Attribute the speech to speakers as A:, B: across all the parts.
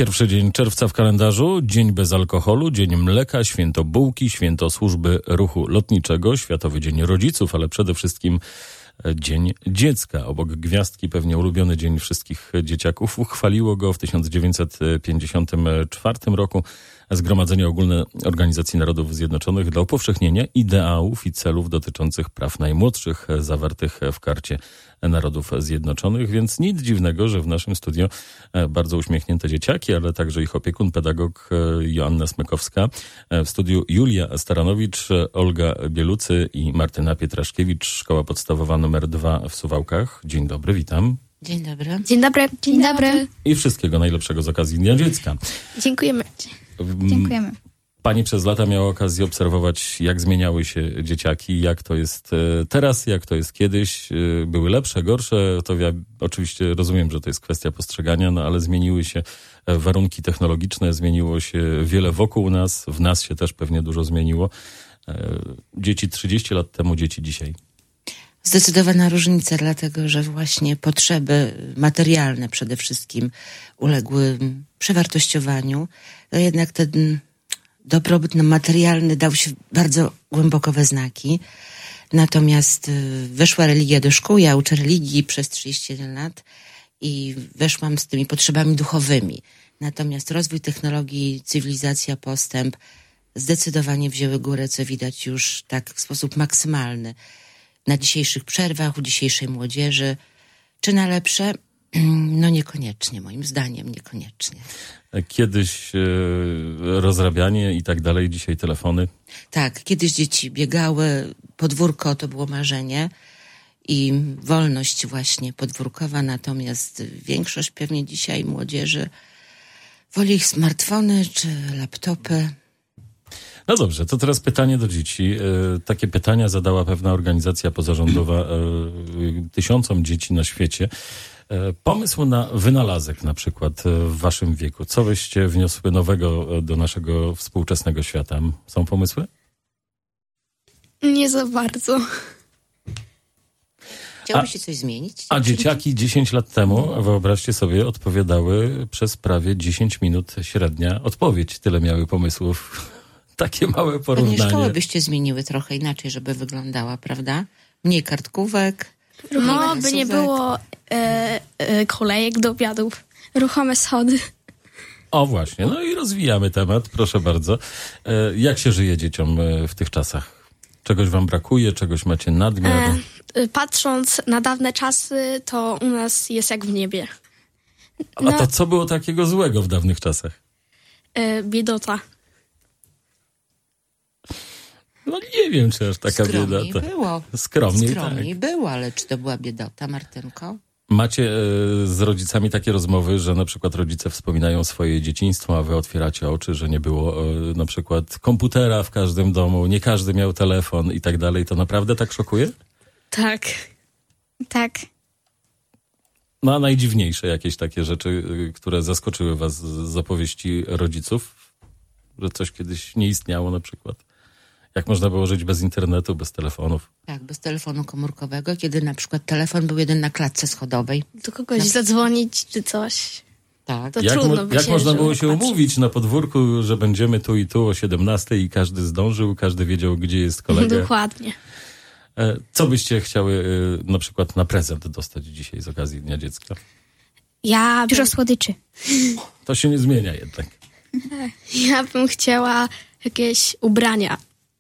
A: Pierwszy dzień czerwca w kalendarzu, dzień bez alkoholu, dzień mleka, święto bułki, święto służby ruchu lotniczego, Światowy Dzień Rodziców, ale przede wszystkim Dzień Dziecka. Obok gwiazdki pewnie ulubiony dzień wszystkich dzieciaków. Uchwaliło go w 1954 roku Zgromadzenie Ogólne Organizacji Narodów Zjednoczonych dla upowszechnienia ideałów i celów dotyczących praw najmłodszych zawartych w Karcie Narodów Zjednoczonych, więc nic dziwnego, że w naszym studio bardzo uśmiechnięte dzieciaki, ale także ich opiekun, pedagog Joanna Smykowska. W studiu Julia Staranowicz, Olga Bielucy i Martyna Pietraszkiewicz, Szkoła Podstawowa nr 2 w Suwałkach. Dzień dobry, witam.
B: Dzień dobry.
C: Dzień dobry.
B: Dzień dobry.
A: I wszystkiego najlepszego z okazji Dnia Dziecka.
C: Dziękujemy.
B: Dziękujemy.
A: Pani przez lata miała okazję obserwować, jak zmieniały się dzieciaki, jak to jest teraz, jak to jest kiedyś. Były lepsze, gorsze, to ja oczywiście rozumiem, że to jest kwestia postrzegania, no ale zmieniły się warunki technologiczne, zmieniło się wiele wokół nas, w nas się też pewnie dużo zmieniło. Dzieci 30 lat temu, dzieci dzisiaj.
B: Zdecydowana różnica, dlatego że właśnie potrzeby materialne przede wszystkim uległy przewartościowaniu. No jednak ten dobrobyt materialny dał się bardzo głęboko we znaki. Natomiast weszła religia do szkół, ja uczę religii przez 31 lat i weszłam z tymi potrzebami duchowymi. Natomiast rozwój technologii, cywilizacja, postęp zdecydowanie wzięły górę, co widać już tak w sposób maksymalny. Na dzisiejszych przerwach, u dzisiejszej młodzieży. Czy na lepsze? No niekoniecznie, moim zdaniem niekoniecznie.
A: Kiedyś rozrabianie i tak dalej, dzisiaj telefony.
B: Tak, kiedyś dzieci biegały, podwórko to było marzenie i wolność właśnie podwórkowa, natomiast większość pewnie dzisiaj młodzieży woli ich smartfony czy laptopy.
A: No dobrze, to teraz pytanie do dzieci. Takie pytania zadała pewna organizacja pozarządowa tysiącom dzieci na świecie. Pomysł na wynalazek na przykład w waszym wieku. Co byście wniosły nowego do naszego współczesnego świata? Są pomysły?
C: Nie za bardzo.
B: Chciałbyś się coś zmienić?
A: A dzieciaki 10 lat temu, wyobraźcie sobie, odpowiadały przez prawie 10 minut średnia odpowiedź. Tyle miały pomysłów. Takie małe porównanie.
B: Pewnie szkołę byście zmieniły trochę inaczej, żeby wyglądała, prawda? Mniej kartkówek.
C: No, by nie było kolejek do obiadów. Ruchome schody.
A: O właśnie, no i rozwijamy temat, proszę bardzo. Jak się żyje dzieciom w tych czasach? Czegoś wam brakuje, czegoś macie nadmiar?
C: Patrząc na dawne czasy, to u nas jest jak w niebie.
A: A to co było takiego złego w dawnych czasach?
C: Biedota.
A: No nie wiem, czy aż taka
B: Skromniej
A: biedota.
B: było.
A: Skromniej tak.
B: było, ale czy to była biedota, Martynko?
A: Macie z rodzicami takie rozmowy, że na przykład rodzice wspominają swoje dzieciństwo, a wy otwieracie oczy, że nie było na przykład komputera w każdym domu, nie każdy miał telefon i tak dalej. To naprawdę tak szokuje?
C: Tak. Tak.
A: No a najdziwniejsze jakieś takie rzeczy, które zaskoczyły was z opowieści rodziców? Że coś kiedyś nie istniało na przykład? Jak można było żyć bez internetu, bez telefonów?
B: Tak, bez telefonu komórkowego, kiedy na przykład telefon był jeden na klatce schodowej.
C: Do kogoś zadzwonić czy coś.
B: Tak.
C: To
A: Jak
C: trudno by
A: jak
C: się
A: można było
C: żyło,
A: się
C: patrzeć.
A: umówić na podwórku, że będziemy tu i tu o 17 i każdy zdążył, każdy wiedział, gdzie jest kolega?
C: Dokładnie.
A: Co byście chciały na przykład na prezent dostać dzisiaj z okazji Dnia Dziecka?
C: Dużo słodyczy.
A: To się nie zmienia jednak.
C: Ja bym chciała jakieś ubrania.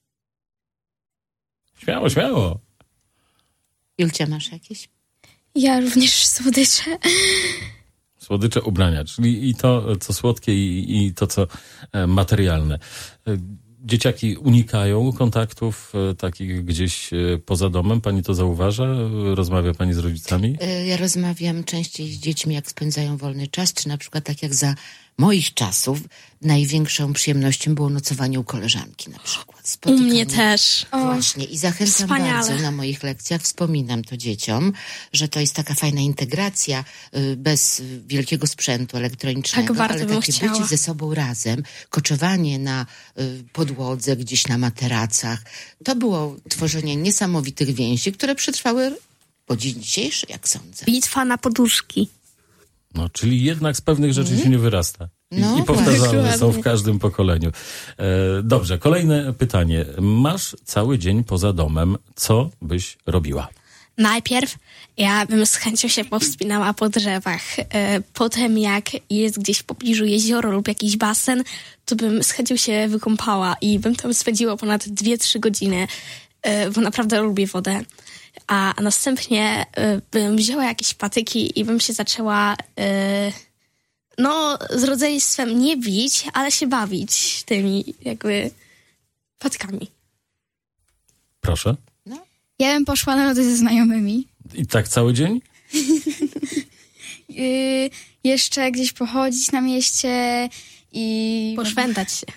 A: Śmiało, śmiało.
B: Julcia, masz jakieś?
C: Ja również słodycze.
A: Słodycze ubrania, czyli i to, co słodkie, i to, co materialne. Dzieciaki unikają kontaktów takich gdzieś poza domem. Pani to zauważa? Rozmawia pani z rodzicami?
B: Ja rozmawiam częściej z dziećmi, jak spędzają wolny czas, czy na przykład tak jak za moich czasów największą przyjemnością było nocowanie u koleżanki na przykład.
C: U
B: Spotykanie.
C: mnie też.
B: Właśnie i zachęcam
C: wspaniale.
B: bardzo na moich lekcjach, wspominam to dzieciom, że to jest taka fajna integracja bez wielkiego sprzętu elektronicznego,
C: Tak bardzo
B: ale
C: bym
B: takie
C: chciała.
B: bycie ze sobą razem, koczowanie na podłodze, gdzieś na materacach. To było tworzenie niesamowitych więzi, które przetrwały po dzień dzisiejszy, jak sądzę.
C: Bitwa na poduszki.
A: No, czyli jednak z pewnych rzeczy się nie wyrasta. I powtarzalne są w każdym pokoleniu. Dobrze, kolejne pytanie. Masz cały dzień poza domem. Co byś robiła?
C: Najpierw ja bym z chęcią się powspinała po drzewach. Potem jak jest gdzieś w pobliżu jezioro lub jakiś basen, to bym z chęcią się wykąpała i bym tam spędziła ponad 2-3 godziny, bo naprawdę lubię wodę. A następnie bym wzięła jakieś patyki i bym się zaczęła z rodzeństwem nie bić, ale się bawić tymi jakby patykami.
A: Proszę.
D: Ja bym poszła na lody ze znajomymi.
A: I tak cały dzień?
D: Jeszcze gdzieś pochodzić na mieście i...
C: Poszwętać się.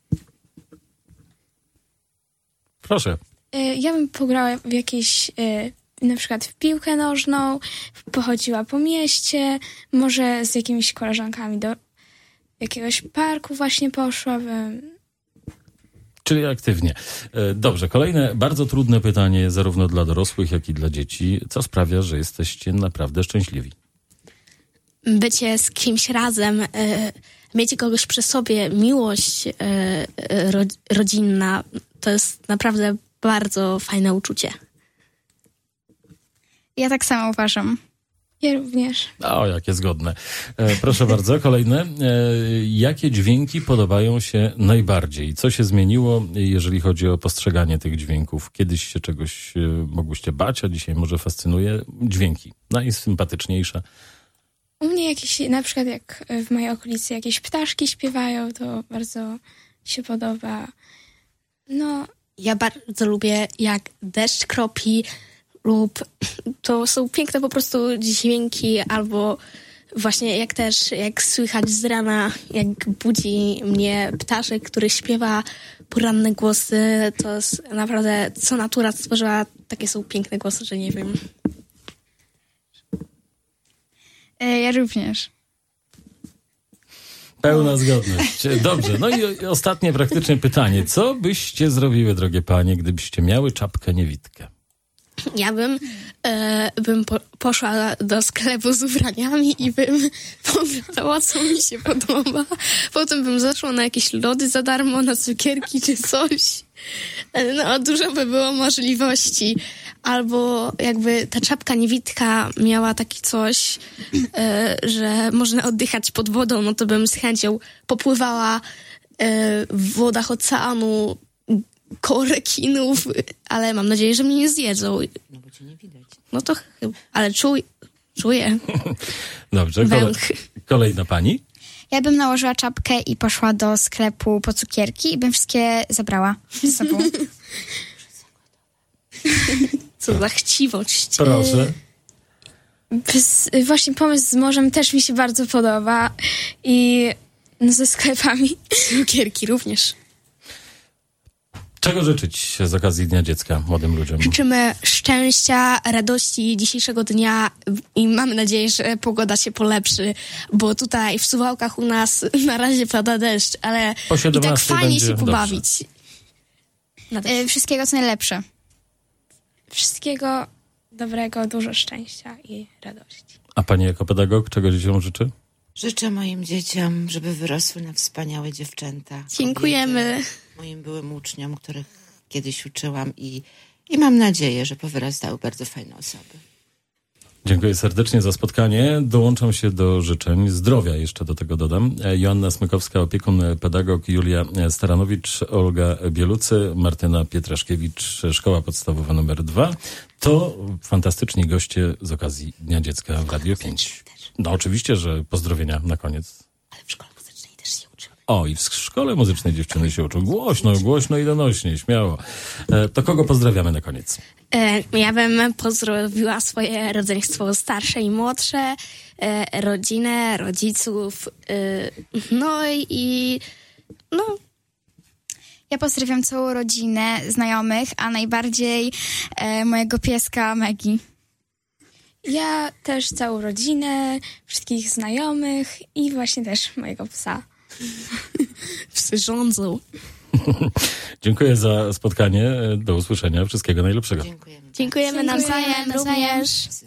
A: Proszę.
E: Ja bym pograła w jakieś, na przykład w piłkę nożną, pochodziła po mieście, może z jakimiś koleżankami do jakiegoś parku właśnie poszłabym.
A: Czyli aktywnie. Dobrze, kolejne bardzo trudne pytanie zarówno dla dorosłych, jak i dla dzieci. Co sprawia, że jesteście naprawdę szczęśliwi?
C: Bycie z kimś razem, mieć kogoś przy sobie, miłość rodzinna, to jest naprawdę bardzo fajne uczucie.
D: Ja tak samo uważam.
E: Ja również.
A: O, jakie zgodne. Proszę bardzo, kolejne. Jakie dźwięki podobają się najbardziej? Co się zmieniło, jeżeli chodzi o postrzeganie tych dźwięków? Kiedyś się czegoś mogłyście bać, a dzisiaj może fascynuje? Dźwięki. Najsympatyczniejsze.
E: U mnie jakieś, na przykład jak w mojej okolicy jakieś ptaszki śpiewają, to bardzo się podoba.
C: Ja bardzo lubię, jak deszcz kropi lub to są piękne po prostu dźwięki, albo właśnie jak słychać z rana, jak budzi mnie ptaszek, który śpiewa poranne głosy, to jest naprawdę, co natura stworzyła, takie są piękne głosy, że nie wiem.
D: Ja również.
A: Pełna zgodność. Dobrze, no i ostatnie praktyczne pytanie. Co byście zrobiły, drogie panie, gdybyście miały czapkę niewidkę?
C: Ja bym poszła do sklepu z ubraniami i bym pobrała, co mi się podoba. Potem bym zaszła na jakieś lody za darmo, na cukierki czy coś. Dużo by było możliwości. Albo jakby ta czapka niewidka miała taki coś, że można oddychać pod wodą, no to bym z chęcią popływała w wodach oceanu koło rekinów, ale mam nadzieję, że mnie nie zjedzą.
B: No bo cię nie widać.
C: No to chyba, ale czuję.
A: Dobrze, kolejna pani.
D: Ja bym nałożyła czapkę i poszła do sklepu po cukierki i bym wszystkie zabrała ze sobą.
C: Co za chciwość.
A: Proszę.
E: Właśnie pomysł z morzem też mi się bardzo podoba i ze sklepami.
C: Cukierki również.
A: Czego życzyć z okazji Dnia Dziecka młodym ludziom?
C: Życzymy szczęścia, radości dzisiejszego dnia i mamy nadzieję, że pogoda się polepszy, bo tutaj w Suwałkach u nas na razie pada deszcz, ale i tak fajnie się pobawić.
D: Wszystkiego co najlepsze.
E: Wszystkiego dobrego, dużo szczęścia i radości.
A: A pani jako pedagog czego dzieciom życzy?
B: Życzę moim dzieciom, żeby wyrosły na wspaniałe dziewczęta.
C: Dziękujemy.
B: Kobiety, moim byłym uczniom, których kiedyś uczyłam i mam nadzieję, że powyrastały bardzo fajne osoby.
A: Dziękuję serdecznie za spotkanie. Dołączam się do życzeń zdrowia, jeszcze do tego dodam. Joanna Smykowska, opiekun, pedagog, Julia Staranowicz, Olga Bielucy, Martyna Pietraszkiewicz, Szkoła Podstawowa nr 2. To fantastyczni goście z okazji Dnia Dziecka w Radio 5. No oczywiście, że pozdrowienia na koniec.
C: Ale w szkole muzycznej też się uczymy.
A: O, i w szkole muzycznej dziewczyny się uczą. Głośno i donośnie, śmiało. To kogo pozdrawiamy na koniec?
C: Ja bym pozdrowiła swoje rodzeństwo starsze i młodsze, rodzinę, rodziców,
D: Ja pozdrawiam całą rodzinę, znajomych, a najbardziej mojego pieska Megi.
E: Ja też całą rodzinę, wszystkich znajomych i właśnie też mojego psa.
C: Psy rządzą.
A: Dziękuję za spotkanie. Do usłyszenia. Wszystkiego najlepszego.
B: Dziękujemy.
C: Dziękujemy nawzajem również.